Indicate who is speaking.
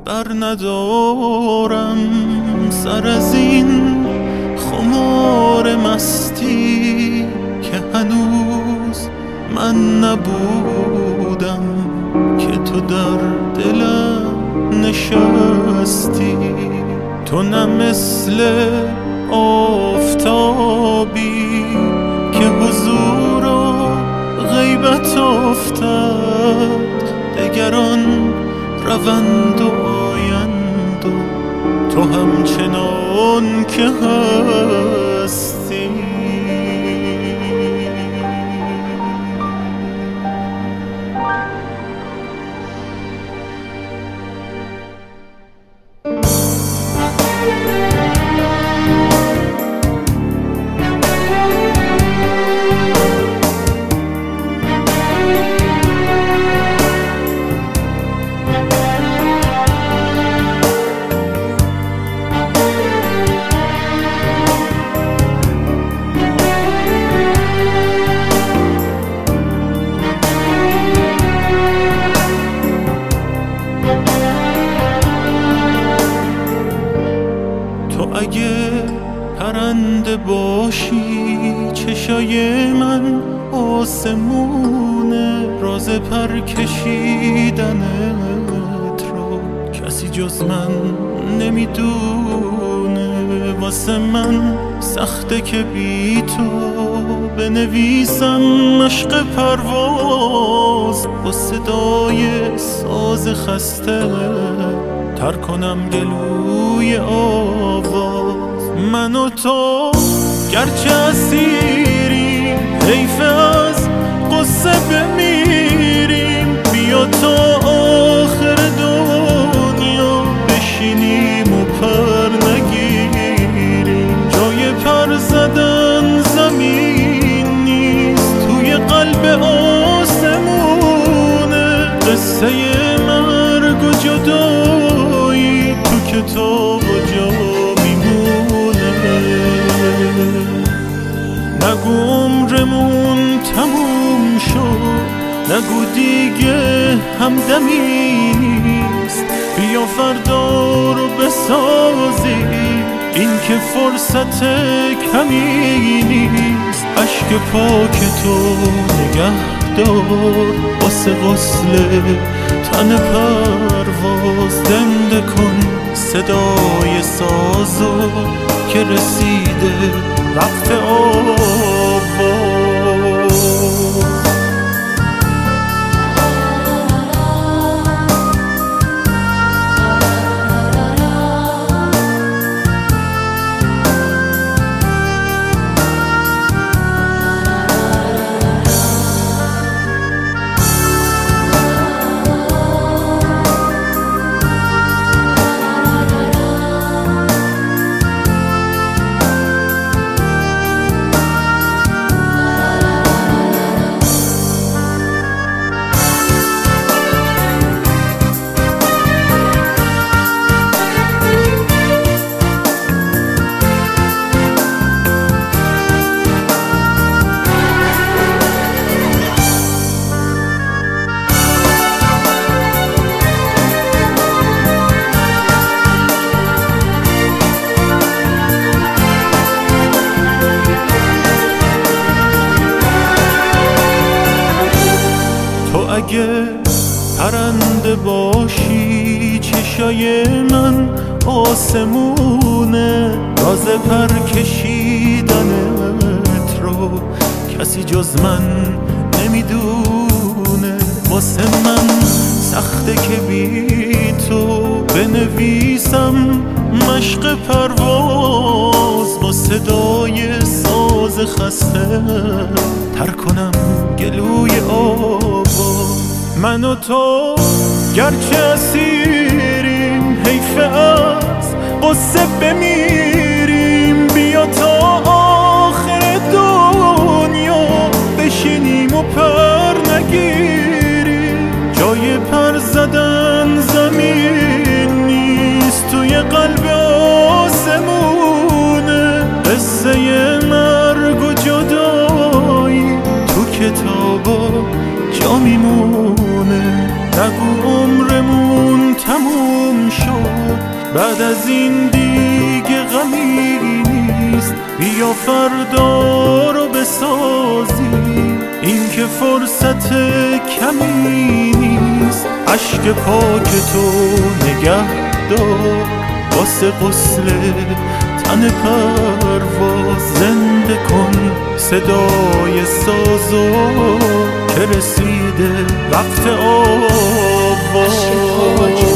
Speaker 1: بر ندارم سر از این خمار مستی که هنوز من نبودم که تو در دلم نشستی. تو نه مثل آفتابی که حضور و غیبت افتد، دگران روند و آیند و تو همچنان که هستی. اگه پرنده باشی چشای من آسمونه، راز پر کشیدنت رو کسی جز من نمیدونه. واسه من سخته که بی تو بنویسم مشق پرواز، با صدای ساز خسته تر کنم گلوی آواز. من و تو گرچه اسیریم، حیف از قصه بمیریم. بیا تا آخر دنیا بشینیم و پر نگیریم. جای پر زدن زمین نیست، توی قلب آسمونه. قصه مرگ و جدایی تو کتاب و جا میمونه. نگو عمرمون تموم شد، نگو دیگه همدمی نیست. بیا فردا رو بسازیم، این که فرصت کمی نیست. اشک پاک تو نگه دار واسه غسل تن پرواز. زنده کن صدای سازو که رسیده وقت آواز. اگه پرنده باشی چشای من آسمونه، راز پر کشیدنت رو کسی جز من نمیدونه. واسه من سخته که بی تو بنویسم مشق پرواز، با صدای ساز خسته تر کنم گلوی آواز. من و تو گرچه اسیریم، حیف از قصه بمیریم. بیا تا آخر دنیا بشینیم و پر نگیریم. جای پر زدن زمین نیست، توی قلب آسمونه. قصه مرگ و جدایی تو کتابا جا میمونه. نگو عمرمون تموم شد. بعد از این دیگه غمی نیست، بیا فردا رو بسازیم. این که فرصت کمی نیست، اشک پاک تو نگه دار واسه غسل تن پرواز. زنده کن صدای سازو که رسیده وقت آواز.